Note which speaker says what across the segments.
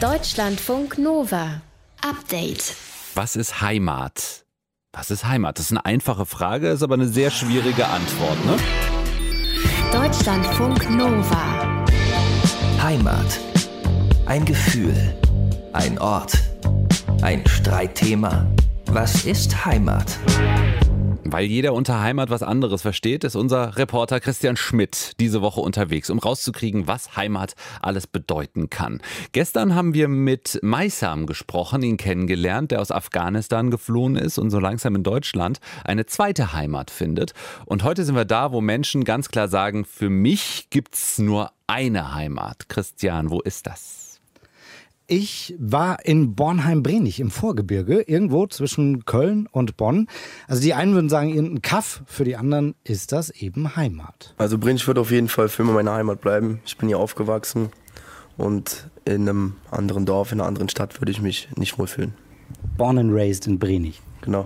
Speaker 1: Deutschlandfunk Nova. Update.
Speaker 2: Was ist Heimat? Was ist Heimat? Das ist eine einfache Frage, ist aber eine sehr schwierige Antwort, ne?
Speaker 1: Deutschlandfunk Nova.
Speaker 3: Heimat. Ein Gefühl. Ein Ort. Ein Streitthema. Was ist Heimat?
Speaker 2: Weil jeder unter Heimat was anderes versteht, ist unser Reporter Christian Schmidt diese Woche unterwegs, um rauszukriegen, was Heimat alles bedeuten kann. Gestern haben wir mit Maisam gesprochen, ihn kennengelernt, der aus Afghanistan geflohen ist und so langsam in Deutschland eine zweite Heimat findet. Und heute sind wir da, wo Menschen ganz klar sagen, für mich gibt's nur eine Heimat. Christian, wo ist das?
Speaker 4: Ich war in Bornheim-Brenich im Vorgebirge, irgendwo zwischen Köln und Bonn. Also die einen würden sagen, irgendein Kaff, für die anderen ist das eben Heimat.
Speaker 5: Also Brenich wird auf jeden Fall für immer meine Heimat bleiben. Ich bin hier aufgewachsen und in einem anderen Dorf, in einer anderen Stadt würde ich mich nicht wohlfühlen.
Speaker 4: Born and raised in Brenich.
Speaker 5: Genau.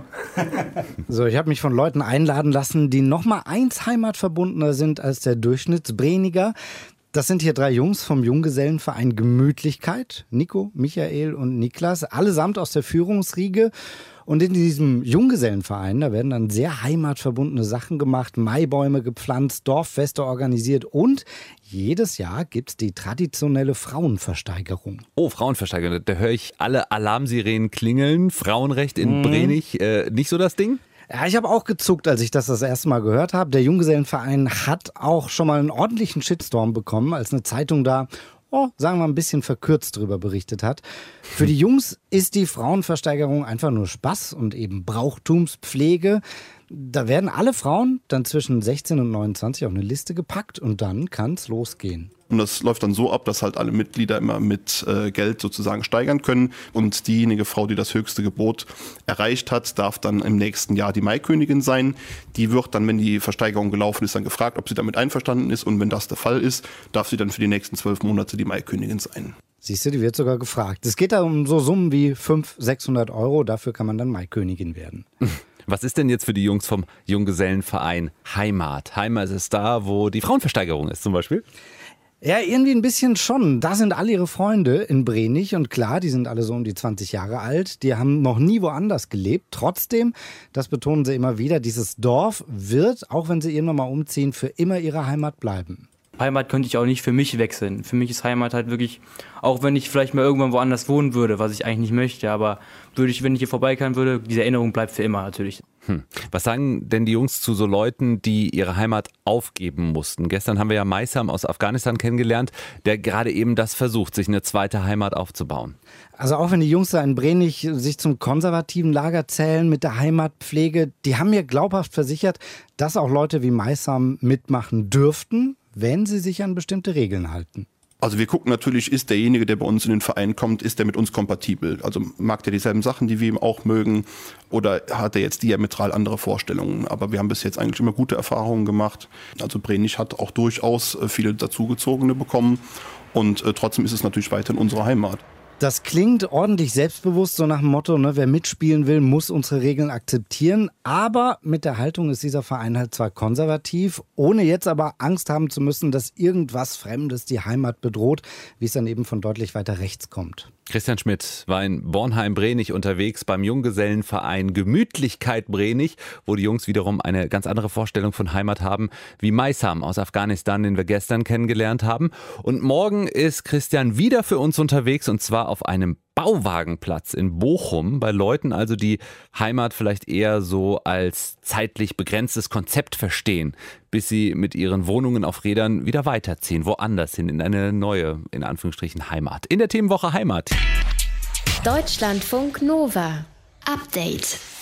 Speaker 4: So, ich habe mich von Leuten einladen lassen, die nochmal eins heimatverbundener sind als der Durchschnittsbreniger. Das sind hier 3 Jungs vom Junggesellenverein Gemütlichkeit, Nico, Michael und Niklas, allesamt aus der Führungsriege. Und in diesem Junggesellenverein, da werden dann sehr heimatverbundene Sachen gemacht, Maibäume gepflanzt, Dorffeste organisiert und jedes Jahr gibt's die traditionelle Frauenversteigerung.
Speaker 2: Oh, Frauenversteigerung, da höre ich alle Alarmsirenen klingeln. Frauenrecht in Brenich, nicht so das Ding?
Speaker 4: Ja, ich habe auch gezuckt, als ich das erste Mal gehört habe. Der Junggesellenverein hat auch schon mal einen ordentlichen Shitstorm bekommen, als eine Zeitung da, sagen wir mal, ein bisschen verkürzt drüber berichtet hat. Für die Jungs ist die Frauenversteigerung einfach nur Spaß und eben Brauchtumspflege. Da werden alle Frauen dann zwischen 16 und 29 auf eine Liste gepackt und dann kann's losgehen.
Speaker 6: Und das läuft dann so ab, dass halt alle Mitglieder immer mit Geld sozusagen steigern können. Und diejenige Frau, die das höchste Gebot erreicht hat, darf dann im nächsten Jahr die Maikönigin sein. Die wird dann, wenn die Versteigerung gelaufen ist, dann gefragt, ob sie damit einverstanden ist. Und wenn das der Fall ist, darf sie dann für die nächsten 12 Monate die Maikönigin sein.
Speaker 4: Siehst du, die wird sogar gefragt. Es geht da um so Summen wie 500-600 €. Dafür kann man dann Maikönigin werden.
Speaker 2: Was ist denn jetzt für die Jungs vom Junggesellenverein Heimat? Heimat ist da, wo die Frauenversteigerung ist zum Beispiel?
Speaker 4: Ja, irgendwie ein bisschen schon. Da sind alle ihre Freunde in Brenich und klar, die sind alle so um die 20 Jahre alt. Die haben noch nie woanders gelebt. Trotzdem, das betonen sie immer wieder, dieses Dorf wird, auch wenn sie irgendwann mal umziehen, für immer ihre Heimat bleiben.
Speaker 7: Heimat könnte ich auch nicht für mich wechseln. Für mich ist Heimat halt wirklich, auch wenn ich vielleicht mal irgendwann woanders wohnen würde, was ich eigentlich nicht möchte, aber wenn ich hier vorbeikommen würde, diese Erinnerung bleibt für immer natürlich.
Speaker 2: Was sagen denn die Jungs zu so Leuten, die ihre Heimat aufgeben mussten? Gestern haben wir ja Maisam aus Afghanistan kennengelernt, der gerade eben das versucht, sich eine zweite Heimat aufzubauen.
Speaker 4: Also auch wenn die Jungs da in Brenich sich zum konservativen Lager zählen mit der Heimatpflege, die haben mir glaubhaft versichert, dass auch Leute wie Maisam mitmachen dürften, wenn sie sich an bestimmte Regeln halten.
Speaker 6: Also wir gucken natürlich, ist derjenige, der bei uns in den Verein kommt, ist der mit uns kompatibel? Also mag der dieselben Sachen, die wir ihm auch mögen, oder hat er jetzt diametral andere Vorstellungen? Aber wir haben bis jetzt eigentlich immer gute Erfahrungen gemacht. Also Brenich hat auch durchaus viele Dazugezogene bekommen und trotzdem ist es natürlich weiterhin unsere Heimat.
Speaker 4: Das klingt ordentlich selbstbewusst, so nach dem Motto, ne, wer mitspielen will, muss unsere Regeln akzeptieren. Aber mit der Haltung ist dieser Verein halt zwar konservativ, ohne jetzt aber Angst haben zu müssen, dass irgendwas Fremdes die Heimat bedroht, wie es dann eben von deutlich weiter rechts kommt.
Speaker 2: Christian Schmidt war in Bornheim-Brenich unterwegs beim Junggesellenverein Gemütlichkeit Brenich, wo die Jungs wiederum eine ganz andere Vorstellung von Heimat haben, wie Maisam aus Afghanistan, den wir gestern kennengelernt haben. Und morgen ist Christian wieder für uns unterwegs und zwar auf einem Bauwagenplatz in Bochum, bei Leuten also, die Heimat vielleicht eher so als zeitlich begrenztes Konzept verstehen, bis sie mit ihren Wohnungen auf Rädern wieder weiterziehen, woanders hin, in eine neue, in Anführungsstrichen, Heimat. In der Themenwoche Heimat.
Speaker 1: Deutschlandfunk Nova. Update.